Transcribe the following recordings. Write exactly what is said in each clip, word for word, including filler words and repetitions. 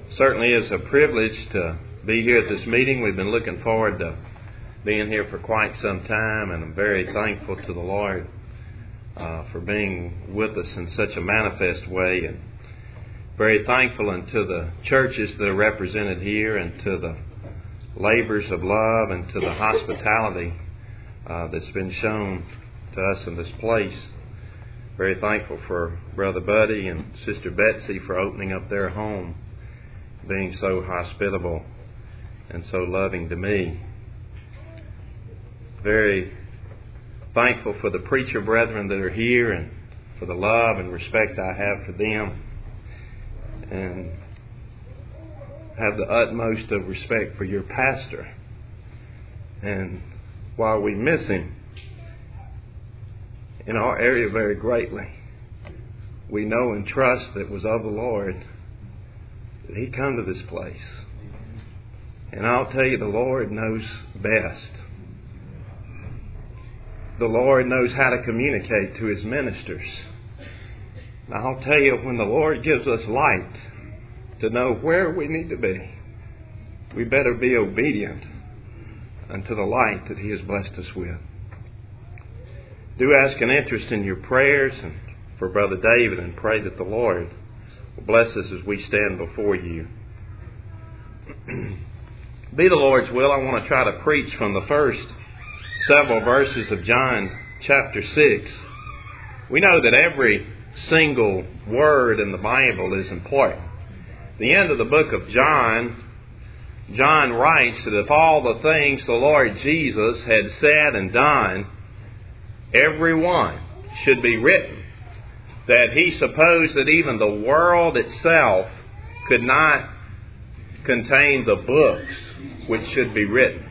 Certainly is a privilege to be here at this meeting. We've been looking forward to being here for quite some time, and I'm very thankful to the Lord uh, for being with us in such a manifest way, and very thankful unto the churches that are represented here, and to the labors of love, and to the hospitality uh, that's been shown to us in this place. Very thankful for Brother Buddy and Sister Betsy for opening up their home, being so hospitable and so loving to me. Very thankful for the preacher brethren that are here, and for the love and respect I have for them, and have the utmost of respect for your pastor. And while we miss him in our area very greatly, we know and trust that it was of the Lord that he come to this place. And I'll tell you, the Lord knows best. The Lord knows how to communicate to his ministers. And I'll tell you, when the Lord gives us light to know where we need to be, we better be obedient unto the light that he has blessed us with. Do ask an interest in your prayers and for Brother David, and pray that the Lord will bless us as we stand before you. Be the Lord's will, I want to try to preach from the first several verses of John chapter six. We know that every single word in the Bible is important. At the end of the book of John, John writes that if all the things the Lord Jesus had said and done, every one should be written, that he supposed that even the world itself could not contain the books which should be written.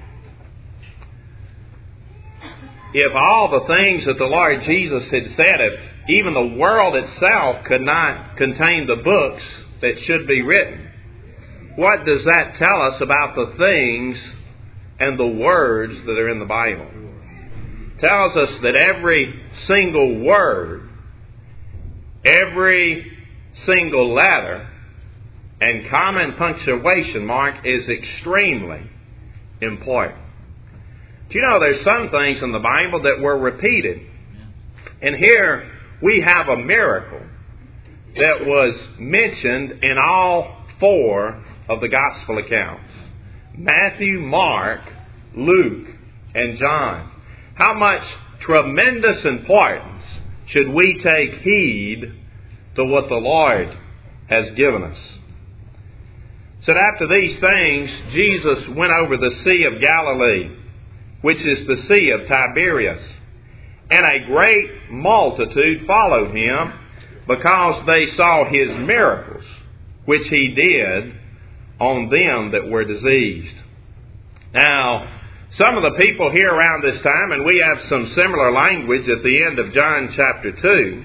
If all the things that the Lord Jesus had said, if even the world itself could not contain the books that should be written, what does that tell us about the things and the words that are in the Bible? It tells us that every single word, every single letter, and common punctuation mark is extremely important. Do you know there's some things in the Bible that were repeated? And here we have a miracle that was mentioned in all four of the gospel accounts: Matthew, Mark, Luke, and John. How much tremendous importance should we take heed to what the Lord has given us? So after these things, Jesus went over the Sea of Galilee, which is the Sea of Tiberias. And a great multitude followed him, because they saw his miracles, which he did on them that were diseased. Now, some of the people here around this time, and we have some similar language at the end of John chapter two,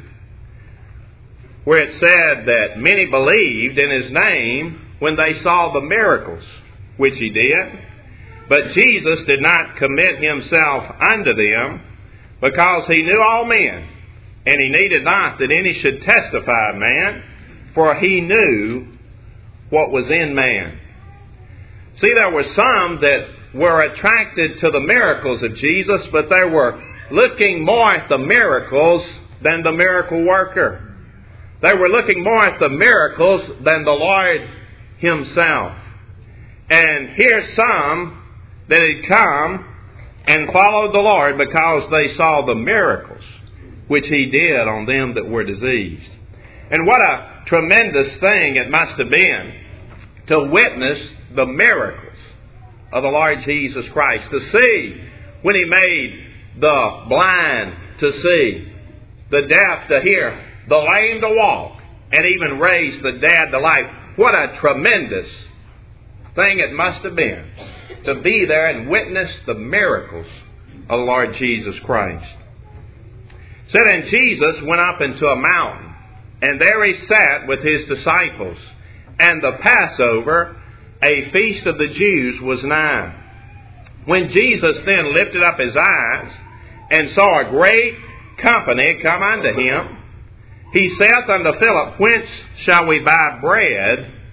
where it said that many believed in his name when they saw the miracles which he did. But Jesus did not commit himself unto them, because he knew all men, and he needed not that any should testify of man, for he knew what was in man. See, there were some that were attracted to the miracles of Jesus, but they were looking more at the miracles than the miracle worker. They were looking more at the miracles than the Lord himself. And here's some that had come and followed the Lord because they saw the miracles which he did on them that were diseased. And what a tremendous thing it must have been to witness the miracles of the Lord Jesus Christ. To see when he made the blind to see, the deaf to hear, the lame to walk, and even raised the dead to life. What a tremendous thing it must have been to be there and witness the miracles of the Lord Jesus Christ. So then Jesus went up into a mountain, and there he sat with his disciples. And the Passover, a feast of the Jews, was nigh. When Jesus then lifted up his eyes and saw a great company come unto him, he saith unto Philip, Whence shall we buy bread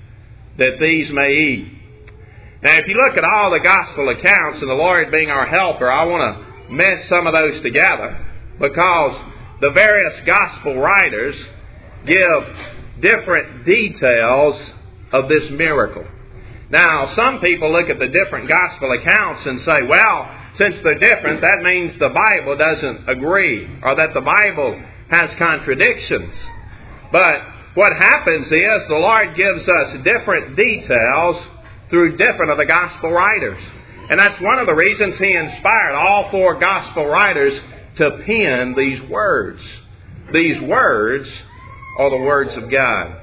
that these may eat. Now, if you look at all the gospel accounts, and the Lord being our helper, I want to mess some of those together, because the various gospel writers give different details of this miracle. Now, some people look at the different gospel accounts and say, well, since they're different, that means the Bible doesn't agree, or that the Bible has contradictions. But what happens is the Lord gives us different details through different of the gospel writers. And that's one of the reasons He inspired all four gospel writers to pen these words. These words are the words of God.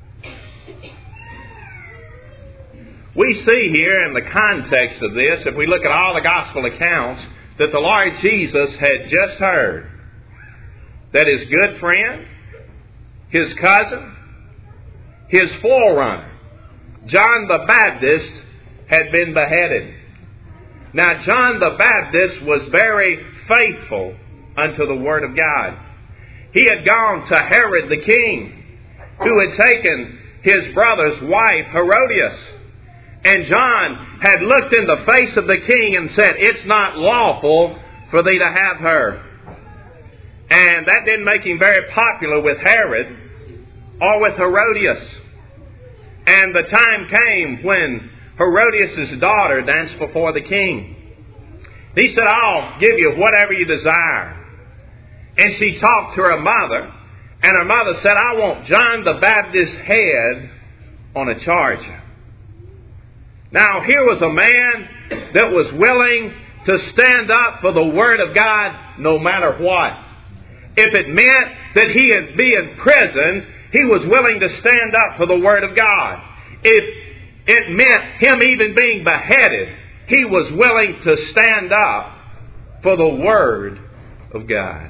We see here in the context of this, if we look at all the gospel accounts, that the Lord Jesus had just heard that His good friend, His cousin, His forerunner, John the Baptist, had been beheaded. Now, John the Baptist was very faithful unto the Word of God. He had gone to Herod the king, who had taken his brother's wife, Herodias. And John had looked in the face of the king and said, it's not lawful for thee to have her. And that didn't make him very popular with Herod or with Herodias. And the time came when Herodias' daughter danced before the king. He said, I'll give you whatever you desire. And she talked to her mother, and her mother said, I want John the Baptist's head on a charger. Now, here was a man that was willing to stand up for the Word of God no matter what. If it meant that he would be imprisoned, he was willing to stand up for the Word of God. If it meant him even being beheaded, he was willing to stand up for the Word of God.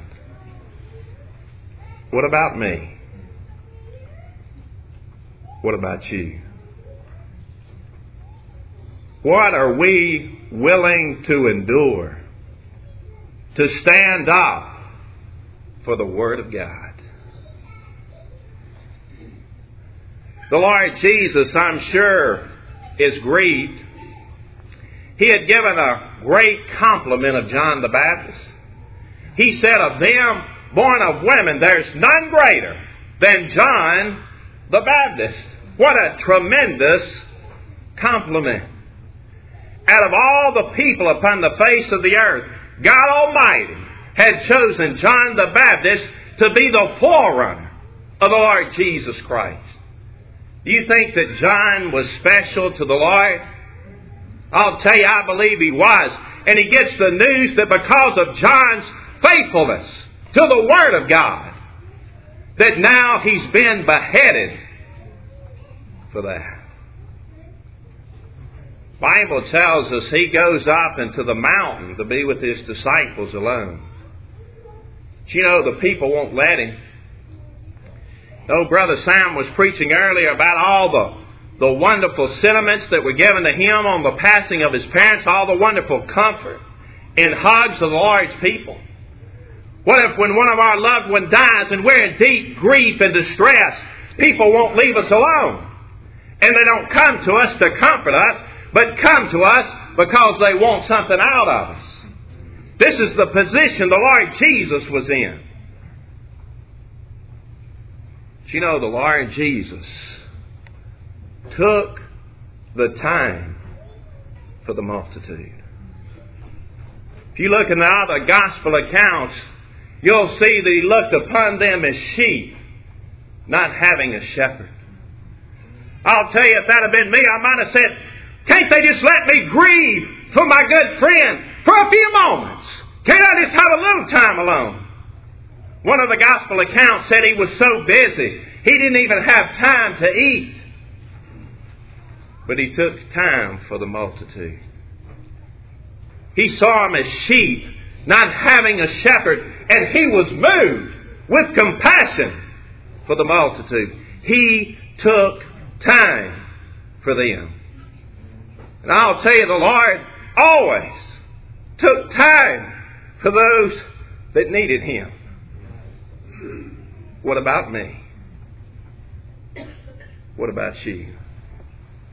What about me? What about you? What are we willing to endure to stand up for the Word of God? The Lord Jesus, I'm sure, is grieved. He had given a great compliment of John the Baptist. He said of them, born of women, there's none greater than John the Baptist. What a tremendous compliment. Out of all the people upon the face of the earth, God Almighty had chosen John the Baptist to be the forerunner of the Lord Jesus Christ. Do you think that John was special to the Lord? I'll tell you, I believe he was. And he gets the news that because of John's faithfulness to the Word of God, that now he's been beheaded for that. Bible tells us he goes up into the mountain to be with his disciples alone. But you know, the people won't let him. Oh, Brother Sam was preaching earlier about all the, the wonderful sentiments that were given to him on the passing of his parents, all the wonderful comfort and hugs of the Lord's people. What if when one of our loved ones dies and we're in deep grief and distress, people won't leave us alone? And they don't come to us to comfort us, but come to us because they want something out of us. This is the position the Lord Jesus was in. But you know, the Lord Jesus took the time for the multitude. If you look in the other gospel accounts, you'll see that he looked upon them as sheep, not having a shepherd. I'll tell you, if that had been me, I might have said, can't they just let me grieve for my good friend for a few moments? Can't I just have a little time alone? One of the gospel accounts said he was so busy, he didn't even have time to eat. But he took time for the multitude. He saw them as sheep, not having a shepherd, and he was moved with compassion for the multitude. He took time for them. And I'll tell you, the Lord always took time for those that needed Him. What about me? What about you?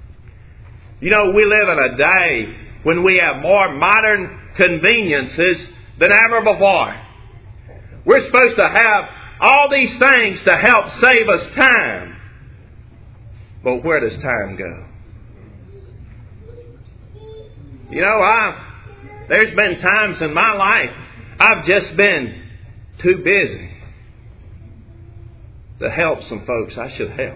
You know, we live in a day when we have more modern conveniences than ever before. We're supposed to have all these things to help save us time. But where does time go? You know, I've, there's been times in my life I've just been too busy to help some folks I should have helped.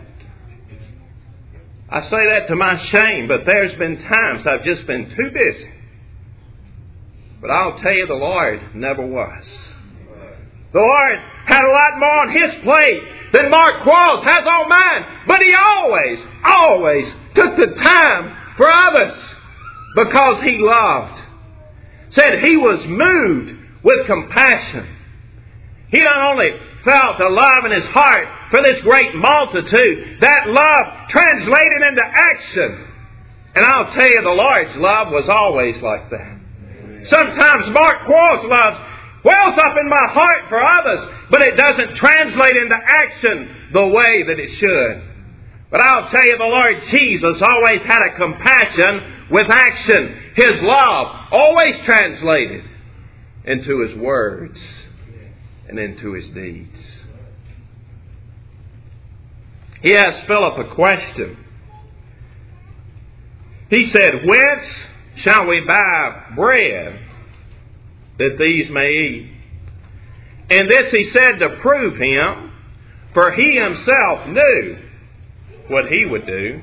I say that to my shame, but there's been times I've just been too busy. But I'll tell you, the Lord never was. The Lord had a lot more on His plate than Mark Quarles has on mine. But He always, always took the time for others because He loved. Said He was moved with compassion. He not only felt a love in His heart for this great multitude, that love translated into action. And I'll tell you, the Lord's love was always like that. Sometimes Mark Quarles' love wells up in my heart for others, but it doesn't translate into action the way that it should. But I'll tell you, the Lord Jesus always had a compassion with action. His love always translated into His words and into His deeds. He asked Philip a question. He said, "Whence shall we buy bread that these may eat?" And this he said to prove him, for he himself knew what he would do.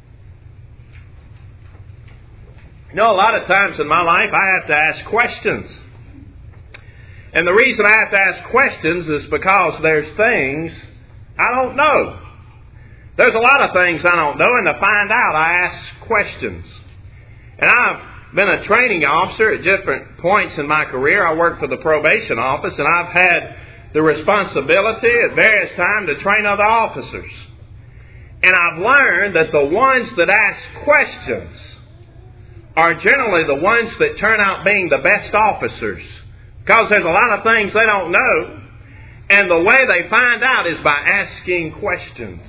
You know, a lot of times in my life I have to ask questions. And the reason I have to ask questions is because there's things I don't know. There's a lot of things I don't know, and to find out I ask questions. And I've been a training officer at different points in my career. I worked for the probation office, and I've had the responsibility at various times to train other officers. And I've learned that the ones that ask questions are generally the ones that turn out being the best officers. Because there's a lot of things they don't know, and the way they find out is by asking questions.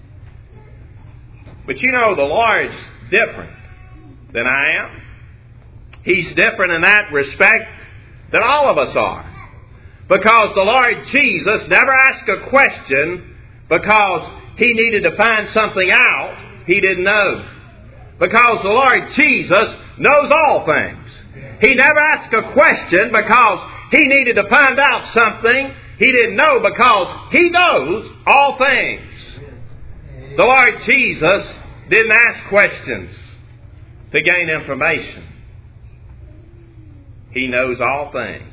But you know, the Lord's different than I am. He's different in that respect than all of us are. Because the Lord Jesus never asked a question because He needed to find something out He didn't know. Because the Lord Jesus knows all things. He never asked a question because He needed to find out something He didn't know, because He knows all things. The Lord Jesus didn't ask questions to gain information. He knows all things.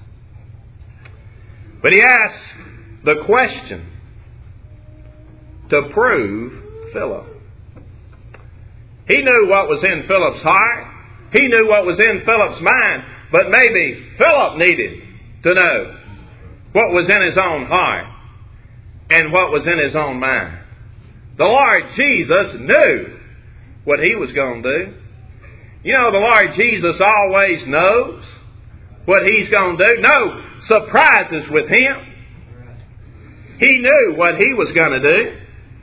But He asked the question to prove Philip. He knew what was in Philip's heart. He knew what was in Philip's mind. But maybe Philip needed to know what was in his own heart and what was in his own mind. The Lord Jesus knew what He was going to do. You know, the Lord Jesus always knows what He's going to do. No surprises with Him. He knew what He was going to do.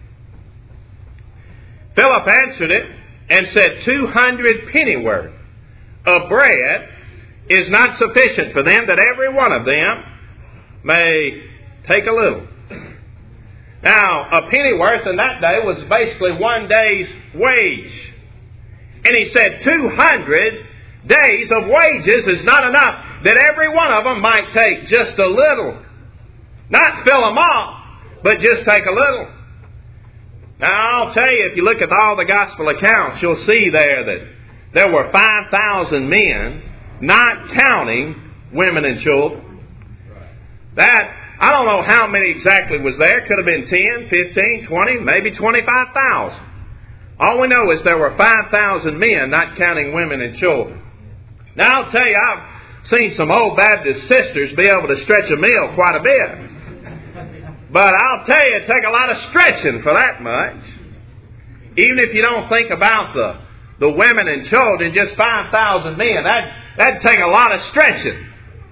Philip answered it and said, two hundred pennyworth of bread is not sufficient for them, that every one of them may take a little. Now, a pennyworth in that day was basically one day's wage. And he said two hundred days of wages is not enough, that every one of them might take just a little. Not fill them up, but just take a little. Now, I'll tell you, if you look at all the gospel accounts, you'll see there that there were five thousand men, not counting women and children. That, I don't know how many exactly was there. Could have been ten, fifteen, twenty, maybe twenty-five thousand. All we know is there were five thousand men, not counting women and children. Now, I'll tell you, I've seen some old Baptist sisters be able to stretch a meal quite a bit. But I'll tell you, it takes a lot of stretching for that much. Even if you don't think about the, the women and children, just five thousand men, that, that'd take a lot of stretching.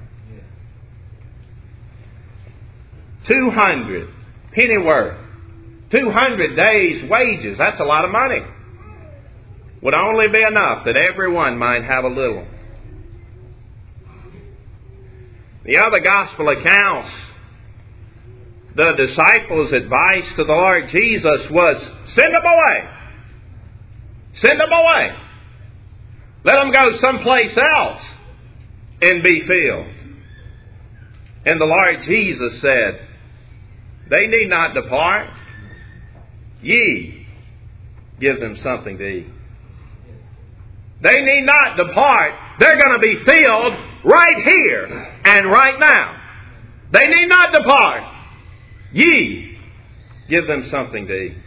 two hundred pennyworth. two hundred days' wages. That's a lot of money. would only be enough that everyone might have a little. The other gospel accounts, the disciples' advice to the Lord Jesus was, send them away. Send them away. Let them go someplace else and be filled. And the Lord Jesus said, they need not depart. Ye give them something to eat. They need not depart. They're going to be filled right here and right now. They need not depart. Ye give them something to eat.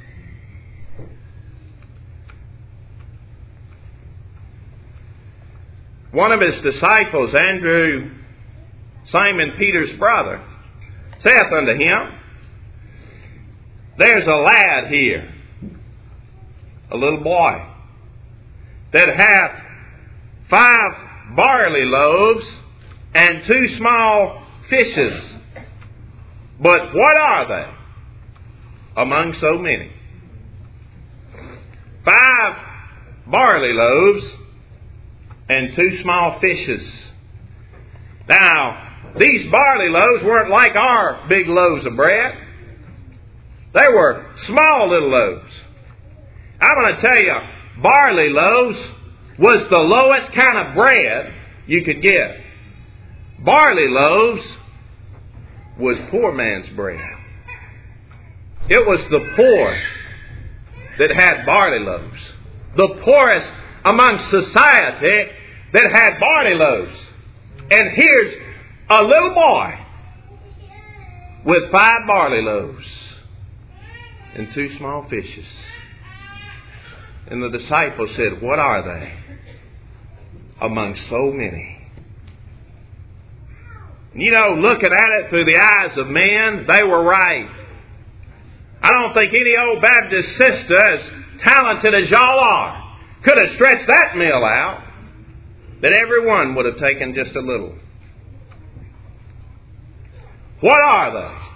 One of his disciples, Andrew, Simon Peter's brother, saith unto him, there's a lad here, a little boy, that hath five barley loaves and two small fishes. But what are they among so many? Five barley loaves and two small fishes. Now, these barley loaves weren't like our big loaves of bread. They were small little loaves. I'm going to tell you, barley loaves was the lowest kind of bread you could get. Barley loaves was poor man's bread. It was the poor that had barley loaves. The poorest among society that had barley loaves. And here's a little boy with five barley loaves and two small fishes. And the disciples said, what are they among so many? You know, looking at it through the eyes of men, they were right. I don't think any old Baptist sister, as talented as y'all are, could have stretched that meal out, that everyone would have taken just a little. What are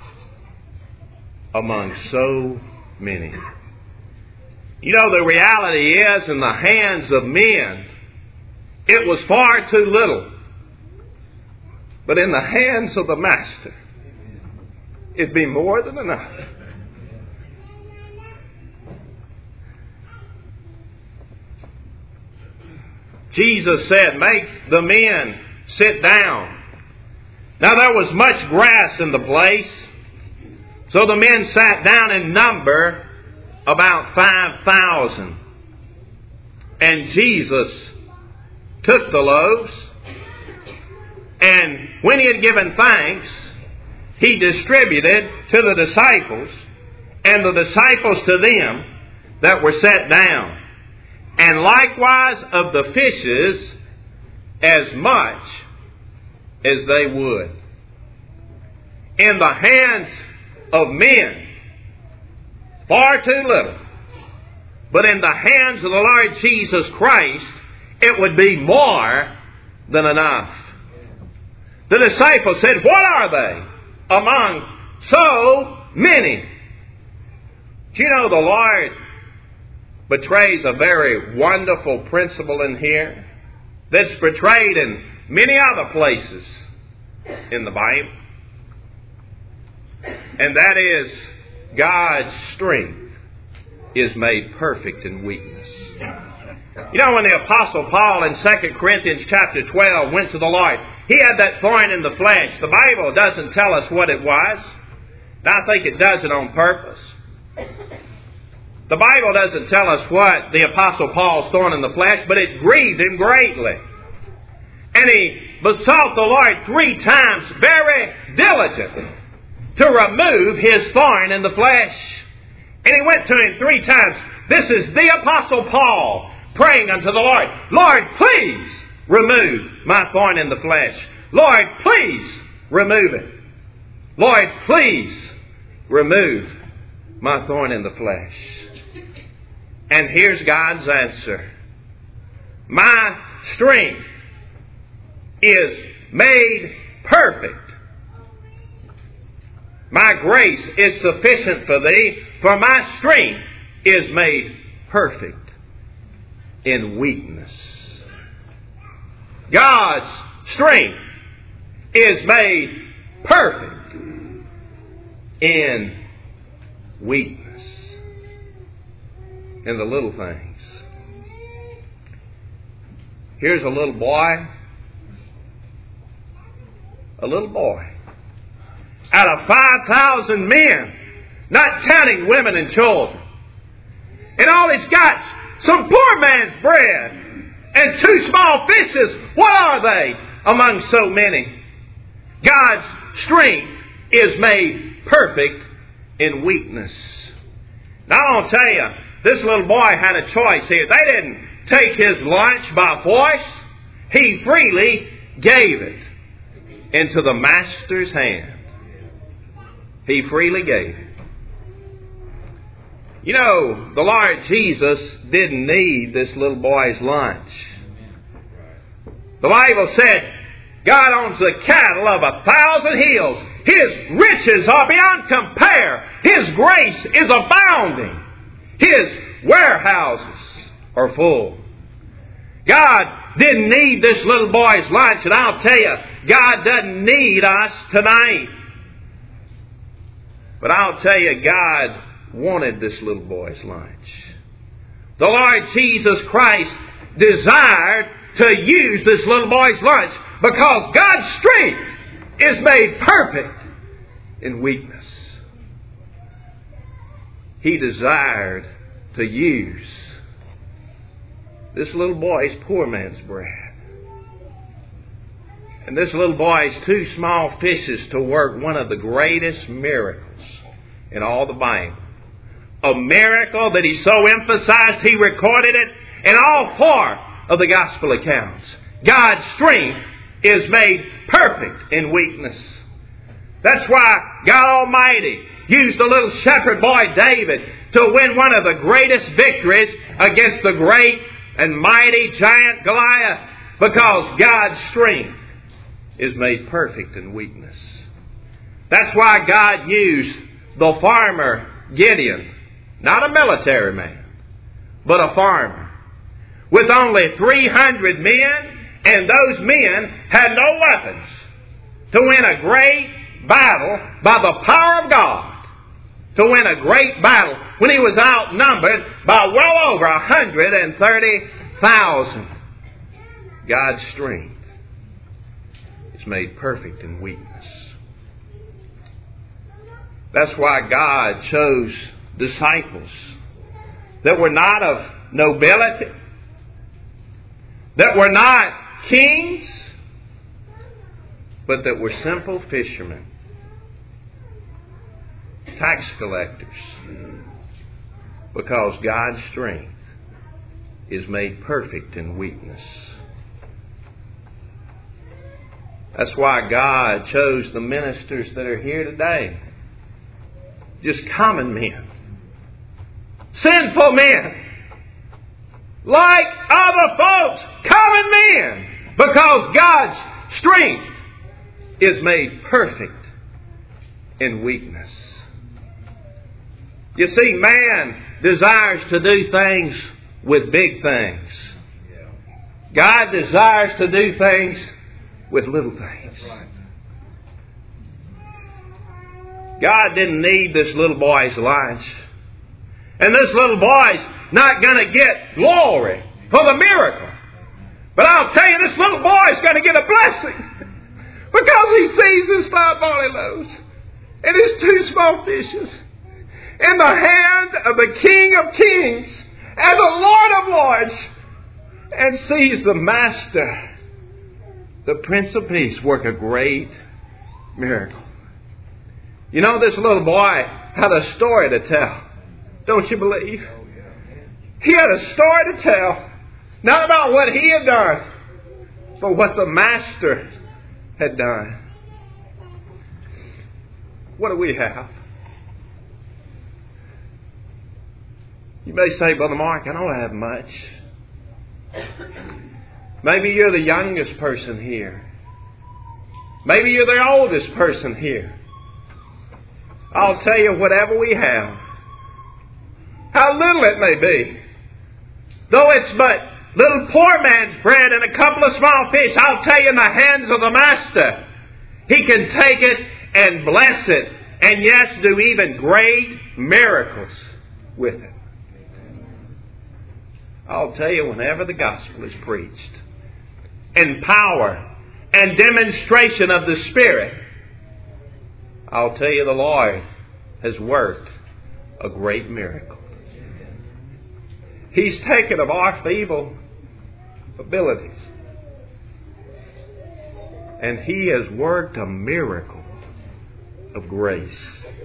they among so many? You know, the reality is, in the hands of men, it was far too little. But in the hands of the Master, it'd be more than enough. Jesus said, make the men sit down. Now there was much grass in the place, so the men sat down in number about five thousand. And Jesus took the loaves, and when he had given thanks, he distributed to the disciples, and the disciples to them that were set down. And likewise of the fishes, as much as they would. In the hands of men, far too little. But in the hands of the Lord Jesus Christ, it would be more than enough. The disciples said, what are they among so many? Do you know the Lord betrays a very wonderful principle in here that's portrayed in many other places in the Bible? And that is, God's strength is made perfect in weakness. You know, when the Apostle Paul in Second Corinthians chapter twelve went to the Lord, he had that thorn in the flesh. The Bible doesn't tell us what it was. And I think it does it on purpose. The Bible doesn't tell us what the Apostle Paul's thorn in the flesh, but it grieved him greatly. And he besought the Lord three times very diligently to remove his thorn in the flesh. And he went to him three times. This is the Apostle Paul praying unto the Lord, Lord, please remove my thorn in the flesh. Lord, please remove it. Lord, please remove my thorn in the flesh. And here's God's answer. My strength is made perfect. My grace is sufficient for thee, for my strength is made perfect in weakness. God's strength is made perfect in weakness. In the little things. Here's a little boy. A little boy. Out of five thousand men, not counting women and children. And all he's got some poor man's bread and two small fishes. What are they among so many? God's strength is made perfect in weakness. Now I'll tell you, this little boy had a choice here. They didn't take his lunch by force. He freely gave it into the master's hand. He freely gave it. You know, the Lord Jesus didn't need this little boy's lunch. The Bible said, God owns the cattle of a thousand hills. His riches are beyond compare. His grace is abounding. His warehouses are full. God didn't need this little boy's lunch, and I'll tell you, God doesn't need us tonight. But I'll tell you, God wanted this little boy's lunch. The Lord Jesus Christ desired to use this little boy's lunch because God's strength is made perfect in weakness. He desired to use this little boy's poor man's bread and this little boy's two small fishes to work one of the greatest miracles in all the Bible. A miracle that he so emphasized he recorded it in all four of the gospel accounts. God's strength is made perfect in weakness. That's why God Almighty used the little shepherd boy David to win one of the greatest victories against the great and mighty giant Goliath, because God's strength is made perfect in weakness. That's why God used the farmer Gideon, not a military man, but a farmer, with only three hundred men, and those men had no weapons, to win a great battle by the power of God. To win a great battle when he was outnumbered by well over one hundred thirty thousand. God's strength is made perfect in weakness. That's why God chose disciples that were not of nobility, that were not kings, but that were simple fishermen, tax collectors, because God's strength is made perfect in weakness. That's why God chose the ministers that are here today. Just common men. Sinful men. Like other folks. Common men. Because God's strength is made perfect in weakness. You see, man desires to do things with big things. God desires to do things with little things. God didn't need this little boy's lunch. And this little boy's not going to get glory for the miracle. But I'll tell you, this little boy's going to get a blessing. Because he sees his five barley loaves and his two small fishes in the hand of the King of Kings and the Lord of Lords, and sees the Master, the Prince of Peace, work a great miracle. You know, this little boy had a story to tell. Don't you believe? He had a story to tell. Not about what he had done, but what the Master had done. What do we have? You may say, Brother Mark, I don't have much. Maybe you're the youngest person here. Maybe you're the oldest person here. I'll tell you, whatever we have, how little it may be, Though it's but little poor man's bread and a couple of small fish, I'll tell you, in the hands of the Master, He can take it and bless it, and yes, do even great miracles with it. I'll tell you, whenever the gospel is preached in power and demonstration of the Spirit, I'll tell you, the Lord has worked a great miracle. He's taken of our feeble abilities, and He has worked a miracle of grace.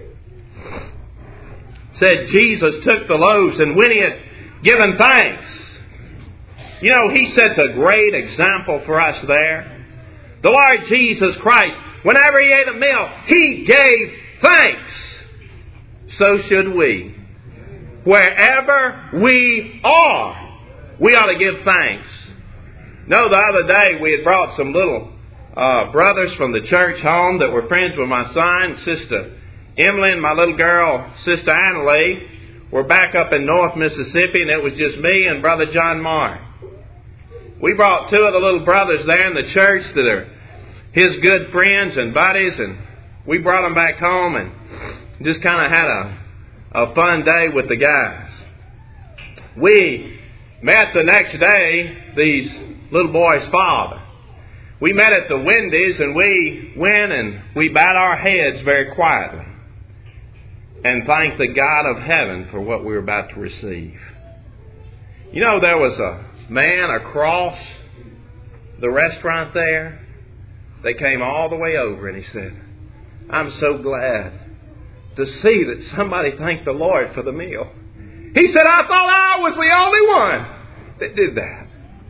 Said Jesus took the loaves, and when He had given thanks, you know, He sets a great example for us there. The Lord Jesus Christ, whenever He ate a meal, He gave thanks. So should we. Wherever we are, we ought to give thanks. No, the other day we had brought some little uh, brothers from the church home that were friends with my son, Sister Emily, and my little girl, Sister Annalee. We're back up in North Mississippi, and it was just me and Brother John Marr. We brought two of the little brothers there in the church that are his good friends and buddies, and we brought them back home and just kind of had a, a fun day with the guys. We met the next day, these little boys' father. We met at the Wendy's, and we went and we bowed our heads very quietly and thanked the God of heaven for what we were about to receive. You know, there was a man across the restaurant there. They came all the way over, and he said, "I'm so glad to see that somebody thanked the Lord for the meal." He said, "I thought I was the only one that did that."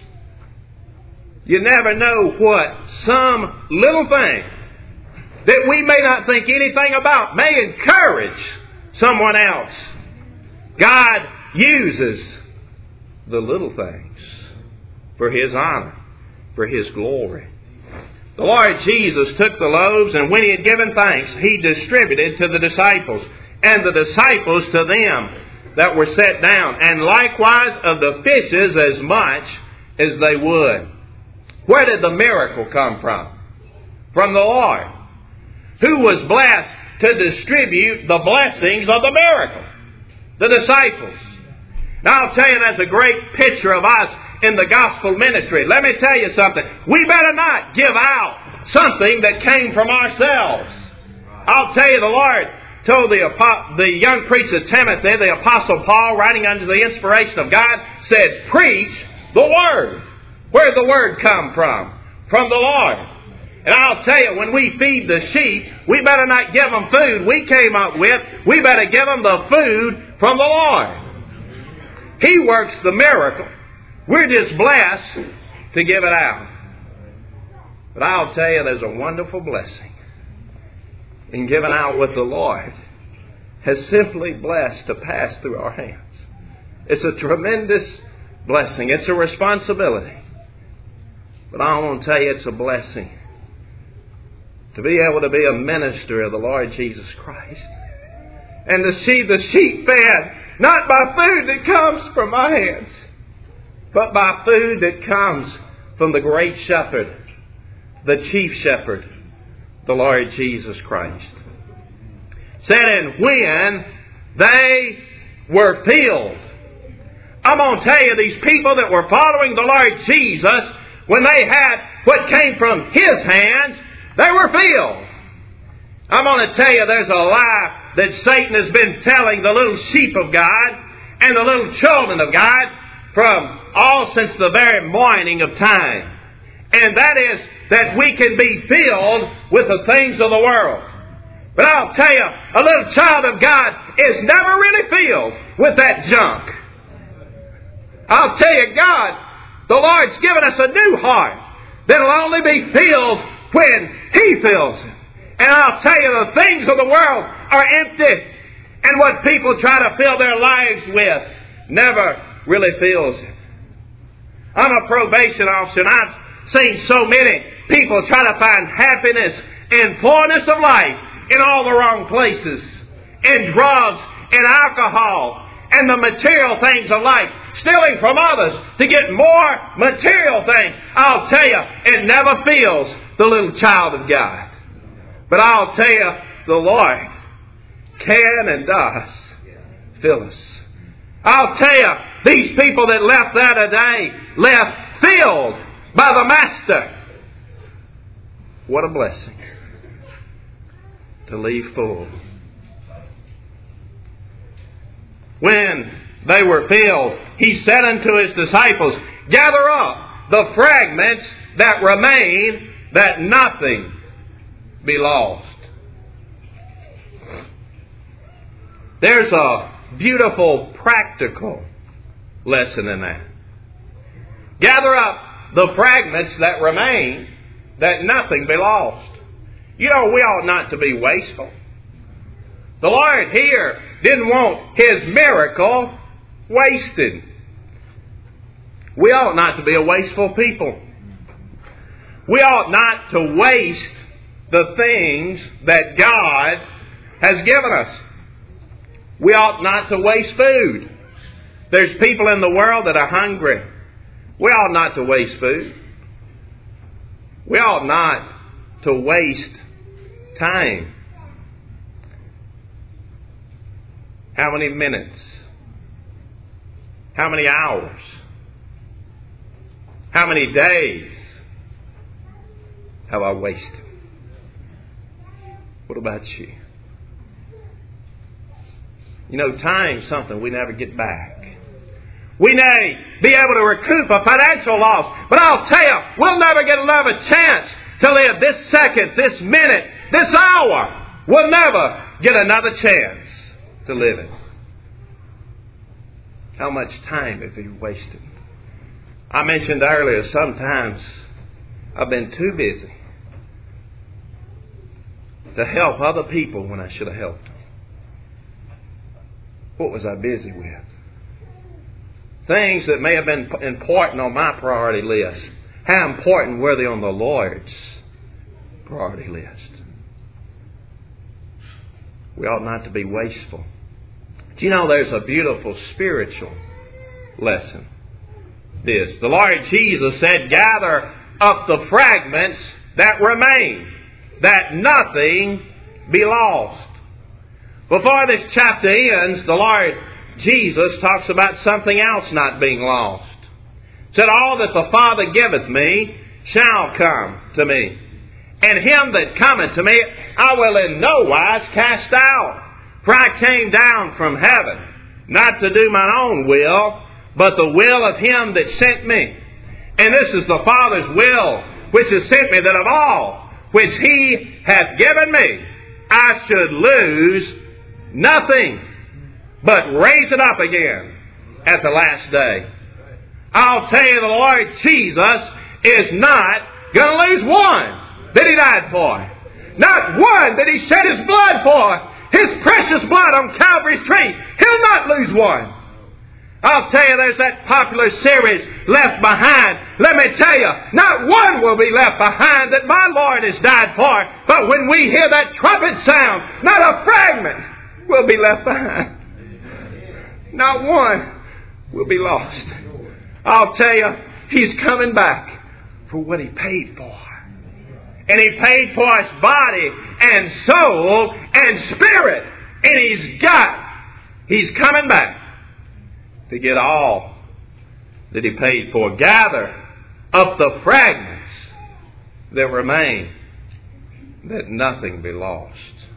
You never know what some little thing that we may not think anything about may encourage someone else. God uses the little things for His honor, for His glory. The Lord Jesus took the loaves, and when He had given thanks, He distributed to the disciples, and the disciples to them that were set down, and likewise of the fishes as much as they would. Where did the miracle come from? From the Lord, who was blessed to distribute the blessings of the miracle. The disciples. Now I'll tell you, that's a great picture of us in the gospel ministry. Let me tell you something. We better not give out something that came from ourselves. I'll tell you, the Lord told the, the young preacher Timothy, the Apostle Paul, writing under the inspiration of God, said, "Preach the Word." Where did the Word come from? From the Lord. And I'll tell you, when we feed the sheep, we better not give them food we came up with. We better give them the food from the Lord. He works the miracle. We're just blessed to give it out. But I'll tell you, there's a wonderful blessing in giving out what the Lord has simply blessed to pass through our hands. It's a tremendous blessing. It's a responsibility. But I want to tell you, it's a blessing to be able to be a minister of the Lord Jesus Christ. And to see the sheep fed, not by food that comes from my hands, but by food that comes from the great shepherd, the chief shepherd, the Lord Jesus Christ. Said, and when they were filled. I'm going to tell you, these people that were following the Lord Jesus, when they had what came from His hands, they were filled. I'm going to tell you, there's a lie that Satan has been telling the little sheep of God and the little children of God from all since the very morning of time. And that is that we can be filled with the things of the world. But I'll tell you, a little child of God is never really filled with that junk. I'll tell you, God, the Lord's given us a new heart that'll only be filled when He fills it. And I'll tell you, the things of the world are empty. And what people try to fill their lives with never really fills it. I'm a probation officer, and I've seen so many people try to find happiness and fullness of life in all the wrong places. In drugs, in alcohol, and the material things of life, stealing from others to get more material things. I'll tell you, it never fills the little child of God. But I'll tell you, the Lord can and does fill us. I'll tell you, these people that left there today left filled by the Master. What a blessing to leave full. When they were filled, He said unto His disciples, gather up the fragments that remain, that nothing be lost. There's a beautiful practical lesson in that. Gather up the fragments that remain, that nothing be lost. You know, we ought not to be wasteful. The Lord here didn't want His miracle wasted. We ought not to be a wasteful people. We ought not to waste the things that God has given us. We ought not to waste food. There's people in the world that are hungry. We ought not to waste food. We ought not to waste time. How many minutes? How many hours? How many days have I wasted? What about you? You know, time's something we never get back. We may be able to recoup a financial loss, but I'll tell you, we'll never get another chance to live this second, this minute, this hour. We'll never get another chance to live it. How much time have you wasted? I mentioned earlier, sometimes I've been too busy to help other people when I should have helped them. What was I busy with? Things that may have been important on my priority list. How important were they on the Lord's priority list? We ought not to be wasteful. Do you know there's a beautiful spiritual lesson? This. The Lord Jesus said, gather up the fragments that remain, that nothing be lost. Before this chapter ends, the Lord Jesus talks about something else not being lost. He said, all that the Father giveth me shall come to me. And him that cometh to me I will in no wise cast out. For I came down from heaven, not to do mine own will, but the will of him that sent me. And this is the Father's will, which has sent me, that of all which he hath given me, I should lose nothing, but raise it up again at the last day. I'll tell you, the Lord Jesus is not going to lose one that He died for. Not one that He shed His blood for. His precious blood on Calvary's tree. He'll not lose one. I'll tell you, there's that popular series, Left Behind. Let me tell you, not one will be left behind that my Lord has died for. But when we hear that trumpet sound, not a fragment will be left behind. Not one will be lost. I'll tell you, He's coming back for what He paid for. And He paid for us body and soul and spirit. And He's got, He's coming back to get all that He paid for. Gather up the fragments that remain, that nothing be lost.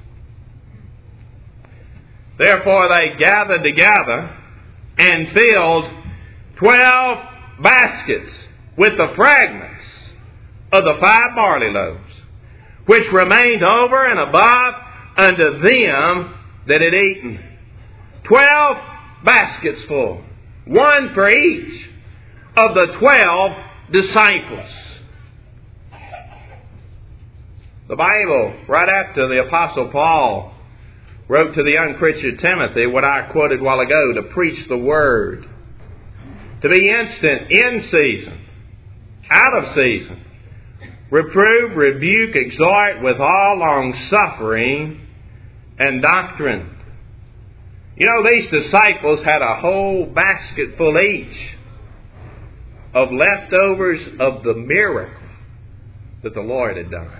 Therefore they gathered together and filled twelve baskets with the fragments of the five barley loaves, which remained over and above unto them that had eaten. Twelve baskets full, one for each of the twelve disciples. The Bible, right after the Apostle Paul wrote to the young Christian Timothy what I quoted a while ago, to preach the Word, to be instant in season, out of season, reprove, rebuke, exhort with all long suffering and doctrine. You know, these disciples had a whole basket full each of leftovers of the miracle that the Lord had done.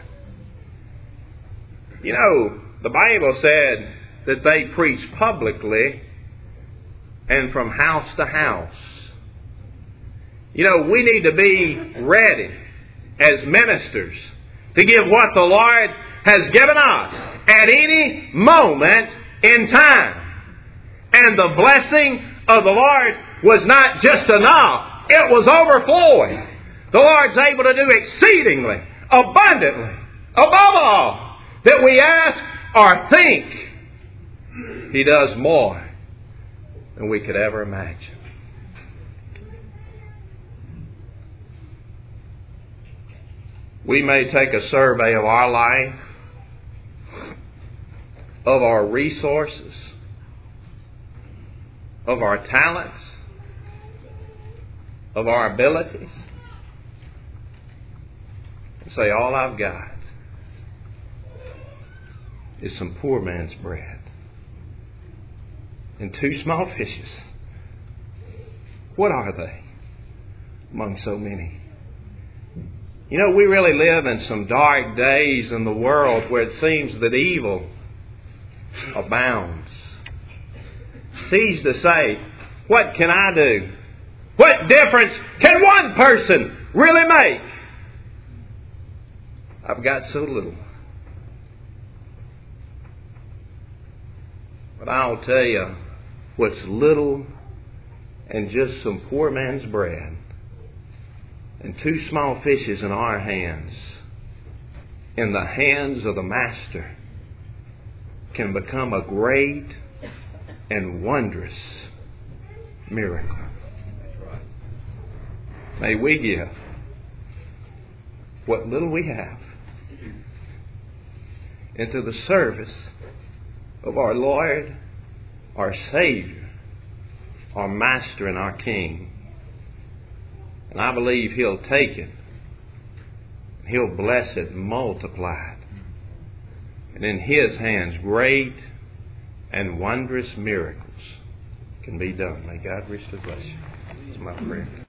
You know, the Bible said that they preached publicly and from house to house. You know, we need to be ready as ministers to give what the Lord has given us at any moment in time. And the blessing of the Lord was not just enough, it was overflowing. The Lord's able to do exceedingly, abundantly, above all that we ask or think. He does more than we could ever imagine. We may take a survey of our life, of our resources, of our talents, of our abilities, and say, all I've got is some poor man's bread and two small fishes. What are they among so many? You know, we really live in some dark days in the world where it seems that evil abounds. It's easy to say, what can I do? What difference can one person really make? I've got so little. But I'll tell you, what's little and just some poor man's bread and two small fishes in our hands, in the hands of the Master, can become a great and wondrous miracle. May we give what little we have into the service of our Lord, our Savior, our Master and our King. And I believe He'll take it, He'll bless it, multiply it. And in His hands, great and wondrous miracles can be done. May God richly bless you. That's my prayer.